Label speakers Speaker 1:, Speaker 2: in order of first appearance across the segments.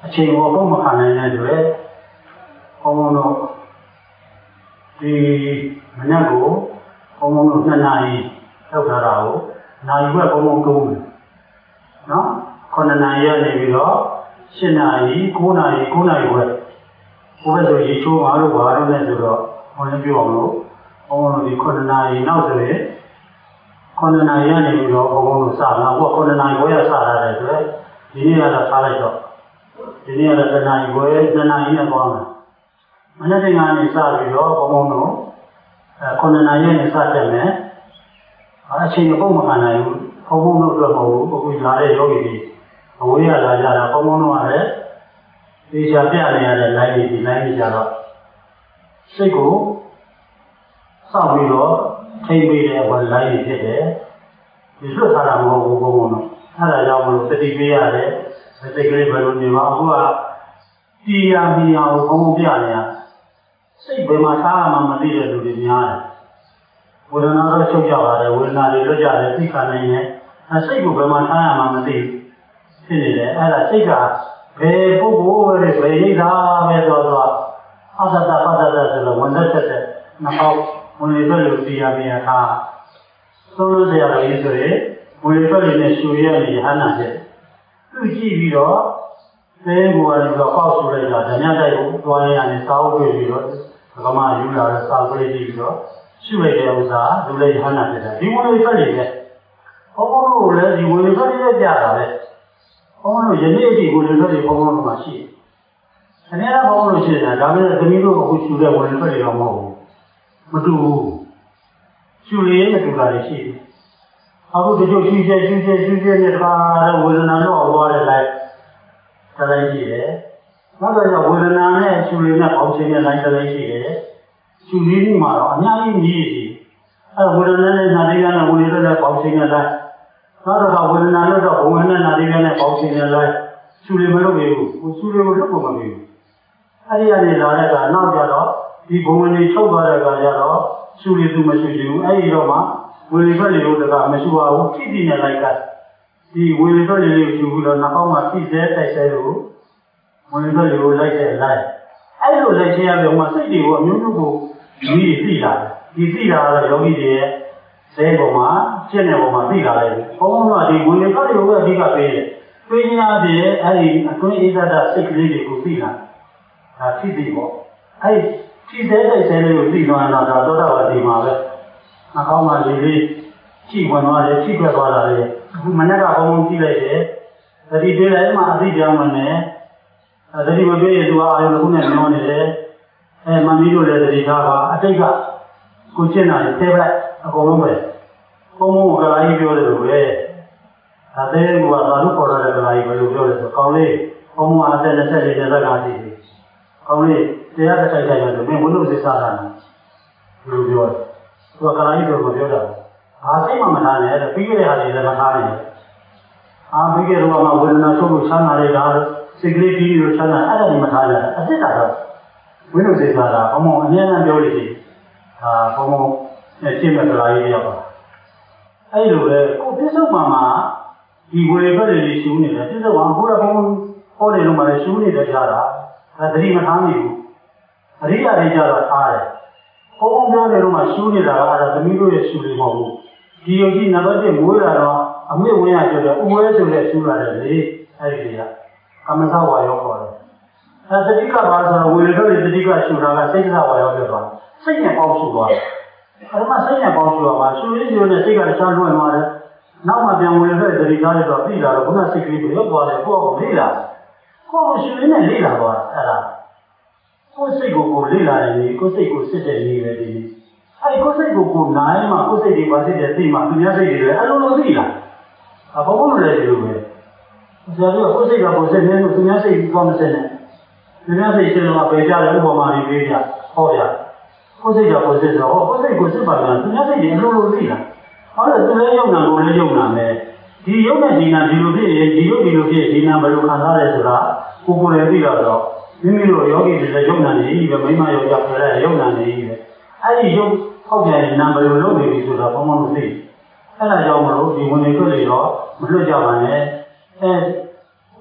Speaker 1: အချိန်ကိုဘုံမခံနိုင်တဲ့အတွက်ဘုံတို့ဒီမနက်ကိုဘုံတို့2 နာရီလောက်ထားတာကိုနိုင်ဘက်ဘုံတုံးတယ်နော်9 နာရီရနေပြီးတော့10 နာရီ9 နာရီ9 နာရီခွဲဘုရားဆိုရေချိုးပါလို့ဘာလို့လဲဆိုတော့ဘုန်းကြီးပြောအောင်လို့ဘုံတို့ဒီ9 နာရီနောက်ဆိုရင်9 နာရီရနေပြီးတော့ဘုံတို့စလာဘုရား9 နာရီခွဲရစလာတယ်ဆိုတော့ဒီနေ့ကတော့ထားလိုက်တော့ဒီနေ့ကတော့1 နာရီခွဲ2 နာရီနဲ့ပေါင်းတယ်မနေ့ကကနေစပြီးတော့ဘုံတို့9 နာရီနဲ့စတက်မယ်အချိန်ဘုံမခံနိုင်ဘူးဘုံတို့အတွက်မဟုတ်ဘူးအခုလာတဲ့ယောဂီတွေအဝေးရလာကြတာဘုံတို့ကလည်းဒီချာပြနေရတဲ့ line တွေဒီ line တွေကြတော့စိတ်ကိုစောင့်ပြီးတော့ထိမ့်ပေးတဲ့ဘဝ line တွေဖြစ်တယ်ဒီလွတ်ထားတာမဟုတ်ဘူးဘုံတို့အဲ့ဒါကြောင့်မလို့တတိပေးရတယ်စိတ်ကလေးဘယ်လိုနေမှာအခုကတရားမြင်အောင်ဘုံပြနေရစိတ်ဘယ်မှာထားမှမသိတဲ့လူတွေများတယ်ဝေဒနာတော့ချုပ်ကြပါတယ်ဝေဒနာတွေလွတ်ကြတယ်သိခံနိုင်တယ်အဲစိတ်ကိုဘယ်မှာထားရမှမသိဖြစ်နေတယ်အဲ့ဒါစိတ်ကဘယ်ပုဂ္ဂိုလ်တွေဘယ်ရိတ်တာပဲတော့အသတ္တပတ္တတဆိုတော့ဝန်သက်သက်နှောက်ဝင်လေထွက်လို့တရားမြင်ထားသုံးလို့တရားလေးဆိုရင်ဝင်လေထွက်လေးနဲ့ရှူရနေဟန္တာဖြစ်သူကြည့်ပြီးတော့သဲကိုကနေတော့ပေါက်ဆူလိုက်တာဓမြတိုက်ကိုတွားရနေစာအုပ်တွေ့ပြီးတော့ကမယူလာတော့စာပရိကြည့်ပြီးတော့ရှုလိုက်တဲ့ဥစ္စာလူလေးဟန္တာဖြစ်တာဒီဝင်လေထွက်လေးနဲ့ဘုံဘုံတို့လည်းဒီဝင်လေထွက်လေးနဲ့ကြာတာပဲဘုံဘုံတို့ယနေ့အထိဝင်လေထွက်လေးဘုံဘုံတို့မှာရှိတယ်။အနေနဲ့ဘုံဘုံတို့ရှိနေတာဒါပေမဲ့သမီးတို့အခုရှုတဲ့ဝင်လေထွက်လေးတော့မဟုတ်ဘူးမတူဘူးရှုလေးမတူတာတွေရှိတယ်အခုဒီလိုရှုချက်နဲ့တပါးဝေဒနာတော့သွားတဲ့လိုက်တိုင်းရှိတယ်။နောက်တော့ဝေဒနာနဲ့ရှုလေးနဲ့ပေါင်းခြင်းနဲ့လိုက်တိုင်းရှိတယ်။ရှုလေးမှုမှာတော့အများကြီးကြီးရှိ။အဲဝေဒနာနဲ့နာတိကနဲ့ဝေဒနာနဲ့ပေါင်းခြင်းနဲ့လိုက်နောက်တော့ဝေဒနာနဲ့တော့ဘဝနဲ့နာတိကနဲ့ပေါင်းခြင်းနဲ့လိုက်ရှုလေးမလုပ်ဘူး။ရှုလေးကိုလုပ်ဖို့မဖြစ်ဘူး။အဲဒီကနေလာတဲ့ကနောက်ကြတော့ဒီဘဝနဲ့ချုပ်သွားတဲ့ကကြတော့ရှုလေးသူမရှိဘူး။အဲဒီတော့မှဝေဒနာလေးကိုတကမရှိပါဘူး။ဖြစ်ပြီးနေလိုက်ကဒီဝေဒနာလေးကိုရှုပြီးတော့နောက်မှဖြစ်တဲ့တိုက်ဆိုင်လို့ဝေဒနာလေးကိုလိုက်တဲ့လိုက်အဲ့လိုလက်ချရပြီးမှစိတ်တွေကိုအမျိုးမျိုးကိုဒီသိလာတယ်ဒီသိလာတော့ယောဂီတွေရဲ့ဇဲပေါ်မှာရှင်းတဲ့ပေါ်မှာသိလာတယ်ဘုံဘုံကဒီဝေဒနာတွေကိုအဓိကပေးတယ်ပေးရတဲ့အဲ့ဒီအတွင်းဣဇဒစိတ်ကလေးတွေကိုသိလာဒါဖြစ်ပြီပေါ့အဲ့ဖြစ်တဲ့တိုက်ဆိုင်လေးကိုသိသွားတော့သောတာပတိမှာပဲအကောင်းမှလေးလေးကြည့်ဝင်သွားတယ်ကြည့်ွက်သွားတာလေအခုမနေ့ကဘုံဘုံကြည့်လိုက်တယ်သတိပေးလိုက်မှအသိကြောင်းဝင်တယ်သတိမပေးရင်သူကအာရုံတစ်ခုနဲ့မျောနေတယ်မမီးတို့လည်းသတိထားပါအတိတ်ကကိုကျင့်တာတွေထဲလိုက်အကုန်လုံးပဲဘုံဘုံကလာကြီးပြောတယ်လို့ပဲဒါသေးကသာလို့ခေါ်ရတဲ့ကလာကြီးဘယ်လိုပြောလဲဆိုကောင်းလေးဘုံဘုံအသက်24နှစ်သက်ကားရှိပြီကောင်းလေးတရားတစ်ဆိုင်ဆိုင်ရတယ်မင်းဘုလို့စိတ်စားတာဘယ်လိုပြောလဲသူကလာကြီးပြောမပြောတာအားစိတ်မှမထားနဲ့ပြီးခဲ့တဲ့ဟာတွေလည်းမထားနဲ့အားပြီးခဲ့တော့မှဝေဒနာချုပ်လို့ချမ်းသာနေတာစိတ်ကလေးကြီးလို့ချမ်းသာအဲ့ဒါတွေမထားနဲ့အစ်စ်တာတော့ဝိနုစိတ်စားတာဘုံဘုံအမြဲတမ်းပြောလို့ရှိဘုံဘုံနဲ့ရှင်းမဲ့ကလာကြီးရောက်ပါအဲ့လိုပဲကိုပြစ္ဆုတ်မှာဒီဝေဘက်တွေရှူနေတယ်ပြစ္ဆုတ်ကအခုတော့ဘုံဘုံဟောနေလို့မှလည်းရှူနေတယ်ကြားတာဒါသတိမထားမိဘူးအရိယာတွေကြတော့ထားတယ်ဘုံဘုံပြောတယ်လို့မှရှူနေတာကအဲ့ဒါသမီးတို့ရဲ့ရှူတွေမဟုတ်ဘူးဒီယုံကြည်နံပါတ်1မွေးလာတော့အမေဝင်ရဆိုတော့ဥဝဲဆိုတဲ့ရှူလာတယ်လေအဲ့ဒီကကမ္မသဝါရောခေါ်တယ်အဲသတိကပါဆိုတော့ဝေဒနာတွေသတိကရှူတာကစိတ်ကဝါရောပြောသွားစိတ်နဲ့ပေါင်းရှူသွားတယ်အဲ့ဒါမှစိတ်နဲ့ပေါင်းရှူရမှာရှူရင်းရှူနဲ့စိတ်ကတခြားလွှင့်သွားတယ်နောက်မှပြန်ဝေဒနာတွေသတိထားလိုက်တော့ပြီးလာတော့ဘုရားစိတ်ကလေးကိုရောက်သွားတယ်ကိုယ့်ကိုလေ့လာကိုယ့်ကိုရှူရင်းနဲ့လေ့လာသွားအဲ့ဒါကိုယ်စိတ်ကိုလေ့လာတယ်ကိုယ်စိတ်ကိုစစ်တဲ့နည်းပဲဒီအဲ့ကိုယ်စိတ်ကိုနိုင်မှကိုယ်စိတ်တွေပါစစ်တဲ့သိမှသူများစိတ်တွေလည်းအဲ့လိုလိုသိလာဘုံဘုံလည်းဒီလိုပဲဆရာတို့ကိုယ်စိတ်ကကိုယ်စိတ်နဲ့သူများစိတ်ကောင်းမစင်နဲ့သူများစိတ်ရှင်တော့ပဲကြားတယ်ဥပမာတွေပေးကြဟောရကိုယ်စိတ်ကကိုယ်စိတ်ဆိုတော့ကိုယ်စိတ်ကိုစစ်ပါလားသူများစိတ်တွေအလိုလိုသိလာဟောတယ်သူလည်းယုံနာကိုလည်းယုံနာမယ်ဒီယုံနဲ့ဒီနာဒီလိုဖြစ်ရင်ဒီယုံဒီလိုဖြစ်ဒီနာဘယ်လိုခံစားလဲဆိုတာကိုယ်လည်းသိတော့မိမိတို့ယောဂီတွေလည်းယုံနာနေပြီပဲမိမယောဂပြလည်းယုံနာနေပြီပဲအဲ့ဒီယုံဟောက်ပြန်နာဘယ်လိုလုပ်နေပြီဆိုတော့ဘုံဘုံမသိအဲ့ဒါကြောင့်မလို့ဒီဝင်နေခွင့်တွေတော့မလွတ်ကြပါနဲ့ကို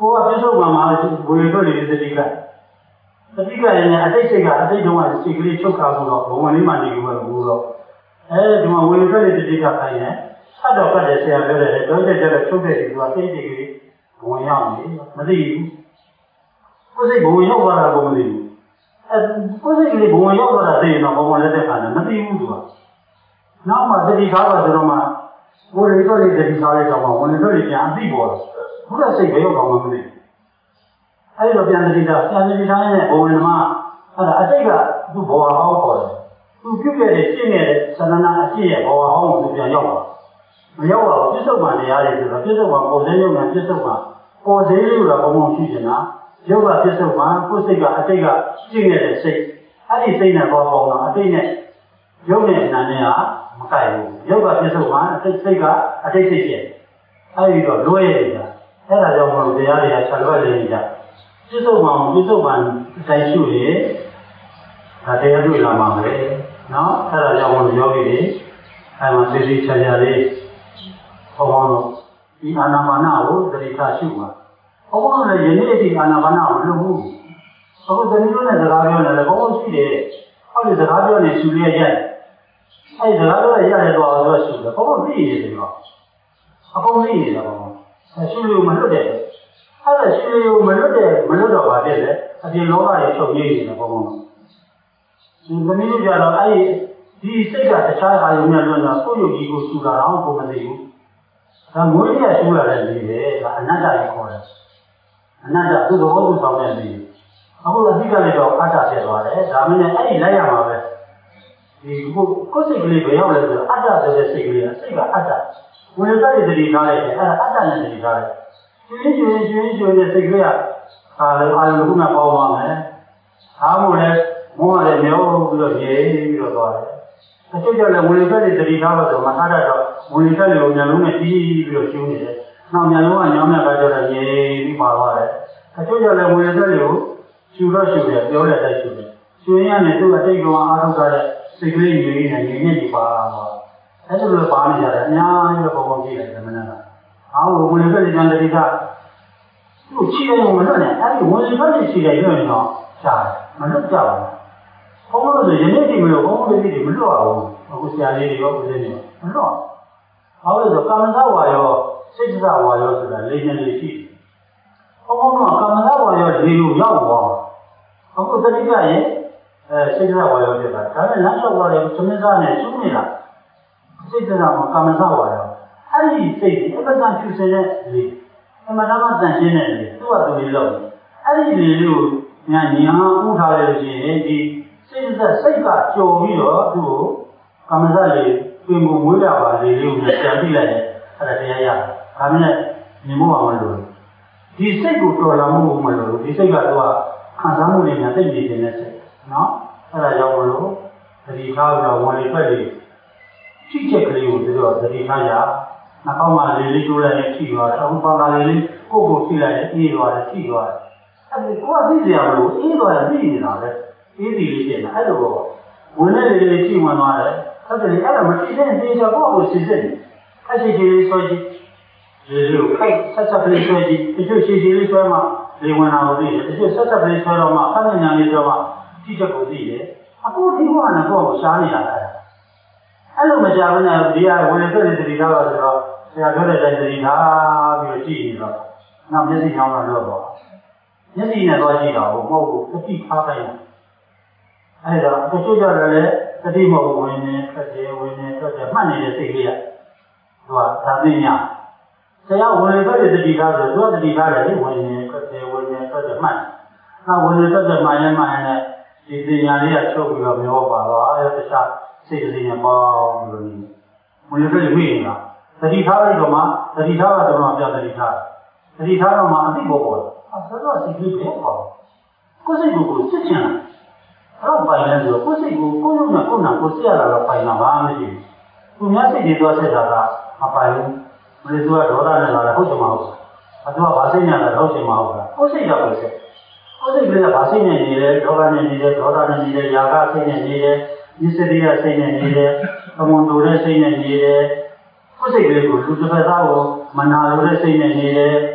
Speaker 1: ကိုကပြစ္ဆုတ်မှာဝေထွက်နေတဲ့တတိကလည်းအတိတ်စိတ်ကအတိတ်တုန်းကစိတ်ကလေးချုပ်ခါမှုတော့ဘဝလေးမှနေလို့ဘူးတော့အဲဒီမှာဝေထွက်နေတဲ့တတိကခိုင်းတယ်ဆက်တော့ပတ်တယ်ဆရာပြောတယ်တော့ကျတော့ချုပ်တဲ့ဒီကစိတ်တွေကလေးဝင်ရောက်နေမသိဘူးကိုယ်စိတ်ဘဝင်ရောက်သွားတာကိုမသိဘူးကိုယ်စိတ်ကလေးဘဝင်ရောက်သွားတာသိရင်တော့ဘဝလက်သက်ခံတယ်မသိဘူးသူကနောက်မှတတိကားပါဆိုတော့မှဝေထွက်နေတဲ့တတိကားလေးတော့မှဝင်ထွက်နေပြန်အသိပေါ်တော့ဘုရားစိတ်ဘယ်ရောက်တော့မှမသိအဲ့လိုပြန်တတိထားရဲ့ဘဝင်မှာအဲ့ဒါအတိတ်ကသူ့ဘဝဟောင်းပေါ်တယ်သူပြုခဲ့တဲ့ရှင်းနေတဲ့သဏ္ဍာန်အဖြစ်ရဲ့ဘဝဟောင်းကိုပြန်ရောက်သွားမရောက်ပါဘူးပြစ္ဆုတ်မှတရားတွေဆိုတော့ပြစ္ဆုတ်မှပုံစံရုပ်နဲ့ပြစ္ဆုတ်မှပေါ်သေးလို့တော့ဘုံဘုံရှိနေတာရုပ်ကပြစ္ဆုတ်မှကိုယ်စိတ်ကအတိတ်ကရှင်းနေတဲ့စိတ်အဲ့ဒီစိတ်နဲ့ပေါ်တော့အတိတ်နဲ့ရုပ်နဲ့နာနဲ့ကမကိုက်ဘူးရုပ်ကပြစ္ဆုတ်မှအတိတ်စိတ်ကအတိတ်စိတ်ဖြစ်အဲ့ဒီတော့လွဲနေတာအဲ့ဒါကြောင့်မလို့တရားတွေကခြံလွဲနေကြပြစ္ဆုတ်မှတိုင်းရှုရဒါတရားတွေ့လာမှာပဲနော်အဲ့ဒါကြောင့်မလို့ယောဂီတွေအဲ့မှာသိသိချာချာလေးဘုံဘုံတို့ဒီအာနာပါနကိုသတိထားရှုပါဘုံဘုံလည်းယနေ့အထိအာနာပါနကိုလုပ်မှုအခုတနည်းနဲ့စကားပြောနေတယ်ဘုံဘုံရှိတယ်ဟောဒီစကားပြောနေရှုရရဲ့အဲ့စကားပြောရရတော့ဆိုရှုတယ်ဘုံဘုံသိနေတယ်တော့အကုန်သိနေတာဘုံဘုံရှုလို့မလွတ်တယ်အဲ့ဒါရှုလို့မလွတ်တော့ပါတဲ့လေအပြင်လောကရဲ့ချုပ်ရည်နေတယ်ဘုံဘုံဒီသမီးတို့ကြတော့အဲ့ဒီစိတ်ကတခြားအာယုံနဲ့လွတ်တော့ကိုယ့်ယုတ်ကြီးကိုရှုတာတော့ကိုမသိဘူးဒါမွေးရရှုရတယ်လေဒါအနတ္တကိုခေါ်တယ်အနတ္တသူ့သဘောသူဆောင်တဲ့လေအခုအသိကလေးတော့အတ္တဖြစ်သွားတယ်ဒါမှလည်းအဲ့ဒီလိုက်ရမှာပဲဒီကိုယ်စိတ်ကလေးဘယ်ရောက်လဲဆိုတော့အတ္တဆိုတဲ့စိတ်ကလေးစိတ်ကအတ္တဝင်တဲ့တတိထားလိုက်တယ်အဲ့ဒါအတ္တနဲ့တတိထားလိုက်ကျွင်းတဲ့စိတ်ကလေးကအာရုံကပေါင်းသွားမယ်အားမို့လဲမောဟလည်းမျောပြီးတော့ရေပြီးတော့သွားတယ်အကျိုးကြောင့်လည်းဝင်တဲ့တတိထားလို့ဆိုမထားတတ်တော့ဝင်တဲ့လေကိုမျက်လုံးနဲ့ပြီးပြီးတော့ကျိုးနေတယ်နောက်မျက်လုံးကညောင်းတဲ့အခါကျတော့ရေပြီးပါသွားတယ်အကျိုးကြောင့်လည်းဝင်တဲ့လေကိုရှူတော့ရှူတယ်ပြောတဲ့တိုက်ရှူတယ်ရှူရင်းနဲ့သူ့အတိတ်ကအားထုတ်ကြတဲ့စိတ်ကလေးကြီးနဲ့ညီညွတ်ပြီးပါသွားအဲ့ဒါလိုပါနေကြတယ်အများကြီးတော့ပုံကြည့်လိုက်တယ်မနက်ကအားကိုဝင်တဲ့တတိထားသူ့ချီတယ်မလွတ်နဲ့အဲ့ဒီဝင်တဲ့ချီတယ်ပြောရင်တော့ရှားမလွတ်ကြဘူးဘုံလို့ဆိုယနေ့ဒီမလို့ဘုံလို့ဒီမလွတ်အောင်အခုဆရာလေးတွေရောဦးဇင်းတွေမလွတ်ဘာလို့လဲဆိုကာမသဝါယောစိတ်သဝါယောဆိုတာလေးနဲ့လေးရှိဘုံကကာမသဝါယောဒီလိုရောက်သွားအခုတတိယရဲ့စိတ်သဝါယောဖြစ်တာဒါနဲ့လမ်းလျှောက်သွားတယ်သမင်းသားနဲ့ရှုနေတာစိတ်သဝါကာမသဝါယောအဲ့ဒီစိတ်အပ္ပကံဖြူစင်တဲ့လေအမှန်တမ်းတန်ရှင်းတဲ့လေသူ့ဟာသူလေးလောက်အဲ့ဒီလေလေးကိုညာဥထားရလို့ရှိရင်ဒီစိတ်ကကြော်ပြီးတော့သူ့ကိုကာမဇတ်လေးပြင်မှုမွေးရပါလေလေးကိုပြန်ပြလိုက်တယ်အဲ့ဒါတရားရဒါနဲ့မြင်ဖို့မလို့ဒီစိတ်ကိုတော်လာမှုမလို့ဒီစိတ်ကတော့ခံစားမှုတွေနဲ့သိနေနေတဲ့စိတ်နော်အဲ့ဒါကြောင့်မလို့သတိထားပြီးတော့ဝင်လေထွက်လေထိချက်ကလေးကိုသူတို့သတိထားရနှာခေါင်းမှာလေးတိုးလိုက်ရင်ထိသွားတယ်အခုပါလာလေးကိုယ့်ကိုထိလိုက်ရင်အေးသွားတယ်ထိသွားတယ်အဲ့ဒီကိုယ်ကသိစရာမလိုအေးသွားရင်သိနေတာပဲအေးစီလေးဖြစ်နေအဲ့လိုပေါ့ဝင်တဲ့လေလေးထိဝင်သွားတယ်အဲ့ဒါလည်းအဲ့ဒါမထိတဲ့တေချာကိုယ့်ကိုစစ်စစ်နေအဲ့ဒီကြီးလေးဆွဲကြည့်ဒီလိုခိုက်ဆက်ကလေးဆွဲကြည့်ဒီလိုရှိရှိလေးဆွဲမှလေဝင်လာလို့သိတယ်ဒီလိုဆက်ကလေးဆွဲတော့မှဖတ်ဉာဏ်လေးဆွဲမှထိချက်ကိုသိတယ်အခုဒီကနဲ့ကိုယ့်ကိုရှားနေတာအဲ့လိုမကြဘူးနဲ့ဒီကဝင်တဲ့တတိထားတော့ဆိုတော့ဆရာပြောတဲ့အတိုင်းတတိထားပြီးတော့ကြည့်နေတော့နောက်မျက်စိချောင်းတော့တော့မျက်စိနဲ့တော့ကြည့်တာမဟုတ်ဘူးတတိထားတိုင်းအဲ့တော့တချို့ကြတော့လည်းတတိမဟုတ်ဝင်နေထွက်တယ်ဝင်နေထွက်တယ်မှတ်နေတဲ့စိတ်လေးကသူကသာသိညာဆရာဝင်နေတဲ့တတိထားဆိုသူကတတိထားတယ်ဝင်နေထွက်တယ်ဝင်နေထွက်တယ်မှတ်နောက်ဝင်နေထွက်တယ်မှန်ရင်နဲ့ဒီသိညာလေးကချုပ်ပြီးတော့မျောပါတော့အဲ့တခြားစိတ်ကလေးနဲ့ပေါင်းလို့ဝင်နေတဲ့မိနေတာတတိထားလိုက်တော့မှတတိထားကတော့မှပြတတိထားတော့မှအသိပေါ်ပေါ်ဆိုတော့စိတ်ကြီးပဲပေါ့ကိုယ်စိတ်ကိုစစ်ချင်အဲ့တော့ပိုင်လဲဆိုတော့ကိုယ်စိတ်ကိုကိုယ်လုံးနဲ့ကိုယ်နာကိုစစ်ရတာတော့ပိုင်တာဘာမှမရှိဘူးသူများစိတ်တွေတော့စစ်တာကမပိုင်ဘူးမလို့သူကဒေါသနဲ့လာတယ်ဟုတ်ချင်မဟုတ်ဘူးအတူကဘာစိတ်နဲ့လာဟုတ်ချင်မဟုတ်ဘူးကိုယ်စိတ်ကကိုယ်စိတ်ကဘာစိတ်နဲ့နေလဲဒေါသနဲ့နေတယ်ဒေါသနဲ့နေတယ်ຢာကစိတ်နဲ့နေတယ်ဒီစရိယစိတ်နဲ့နေတယ်အမွန်တူတဲ့စိတ်နဲ့နေတယ်ကိုယ်စိတ်ကလေးကိုလူတစ်ဖက်သားကိုမနာလိုတဲ့စိတ်နဲ့နေတယ်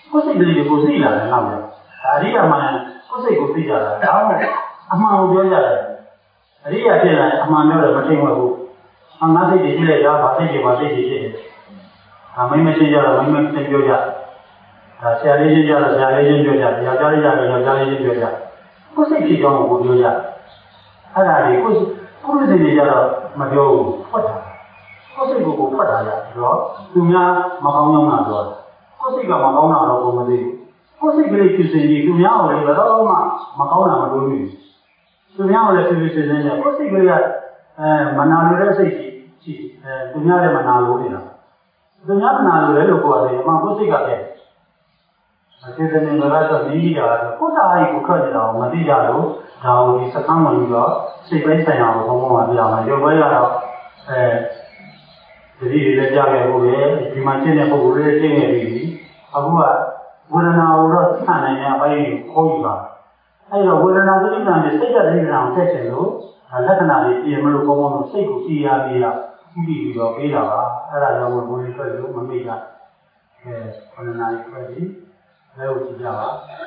Speaker 1: ကိုယ်စိတ်ကလေးကိုသိလာတယ်နောက်တယ်အရိယာမှန်ကိုယ်စိတ်ကိုသိကြတာဒါမှမဟုတ်အမှန်ကိုပြောကြတယ်အရိယာဖြစ်လာအမှန်ပြောတယ်မထိန်ဝဲဘူးအငါစိတ်တွေရှိလိုက်တာဗာစိတ်တွေပါစိတ်တွေဖြစ်တယ်အမိမရှိကြတော့မိမသိပြောကြဒါဆရာလေးချင်းကြတော့ဆရာလေးချင်းပြောကြယောက်ျားလေးကြတော့ယောက်ျားလေးချင်းပြောကြကိုယ်စိတ်ဖြစ်ကြောင်းကိုပြောကြအဲ့ဒါလေးကိုယ်စိတ်တွေကြတော့မပြောဘူးဖွက်တာကိုယ်စိတ်ကိုဖွက်တာကြပြီးတော့သူများမကောင်းကြောင်းတာပြောတယ်ကိုယ်စိတ်ကမကောင်းတာတော့ကိုမသိဘူးကိုယ်စိတ်ကလေးဖြစ်စဉ်ကြီးသူများကိုလည်းဘယ်တော့မှမကောင်းတာမလို့ဘူးသူများကိုလည်းဖြစ်ဖြစ်စဉ်စဉ်နဲ့ကိုယ်စိတ်ကလေးကမနာလိုတဲ့စိတ်ရှိသူများလည်းမနာလိုနေတာသူများမနာလိုတယ်လို့ပြောတယ်အမှကိုယ်စိတ်ကဖြစ်အစေတနေကတော့နေကြီးတာကိုယ်သားကြီးကိုခက်နေတာကိုမသိကြလို့ဒါကိုဒီစကမ်းဝင်ပြီးတော့စိတ်ပိုင်းဆိုင်ရာကိုဘုံဘုံမှာပြရမယ်ရုပ်ပိုင်းကတော့တတိတွေလည်းကြားခဲ့ဖို့ပဲဒီမှာရှင်းတဲ့ပုံကိုလည်းရှင်းနေပြီအခုကဝေဒနာကိုတော့သိနိုင်တဲ့အပိုင်းကိုခေါ်ယူပါအဲ့တော့ဝေဒနာသတိဉာဏ်နဲ့စိတ်ဓာတ်သတိဉာဏ်ကိုဆက်ချင်လို့လက္ခဏာတွေပြင်မလို့ဘုံဘုံလို့စိတ်ကိုကြည်ရပြီးတော့ဥတည်ပြီးတော့ပေးတာပါအဲ့ဒါကြောင့်ဘုံဘုံလေးထွက်လို့မမေ့ကြခဏနာရီထွက်ပြီးလဲကိုကြည့်ကြပါ